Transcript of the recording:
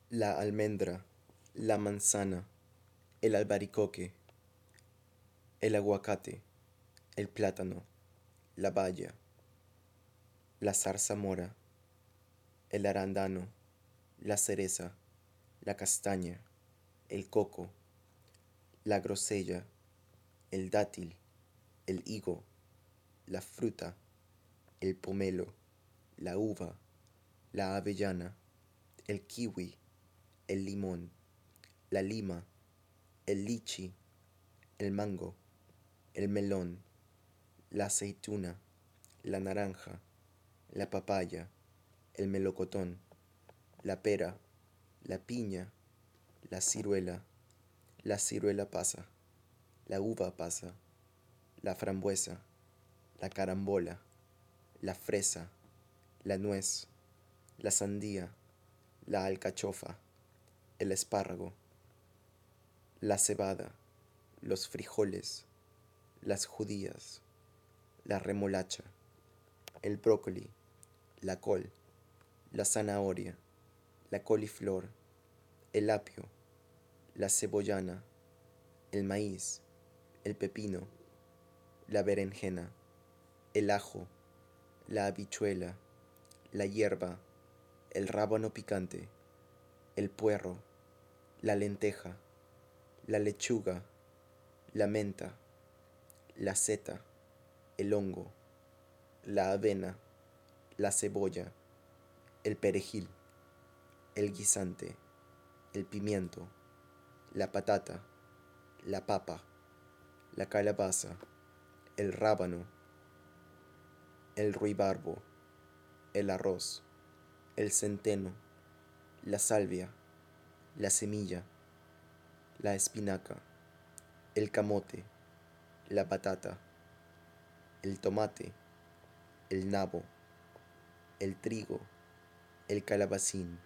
la almendra, la manzana, el albaricoque, el aguacate, el plátano, la baya, la zarzamora, el arándano, la cereza, la castaña, el coco, la grosella, el dátil, el higo, la fruta, el pomelo, la uva, la avellana, el kiwi, el limón, la lima, el lichi, el mango, el melón, la aceituna, la naranja, la papaya, el melocotón, la pera, la piña, la ciruela pasa, la uva pasa, la frambuesa, la carambola, la fresa, la nuez, la sandía, la alcachofa, el espárrago, la cebada, los frijoles, las judías, la remolacha, el brócoli, la col, la zanahoria, la coliflor, el apio, la cebollana, el maíz, el pepino, la berenjena, el ajo, la habichuela, la hierba, el rábano picante, el puerro, la lenteja, la lechuga, la menta, la seta, el hongo, la avena, la cebolla, el perejil, el guisante, el pimiento, la patata, la papa, la calabaza, el rábano, el ruibarbo, el arroz, el centeno, la salvia, la semilla, la espinaca, el camote, la batata, el tomate, el nabo, el trigo, el calabacín,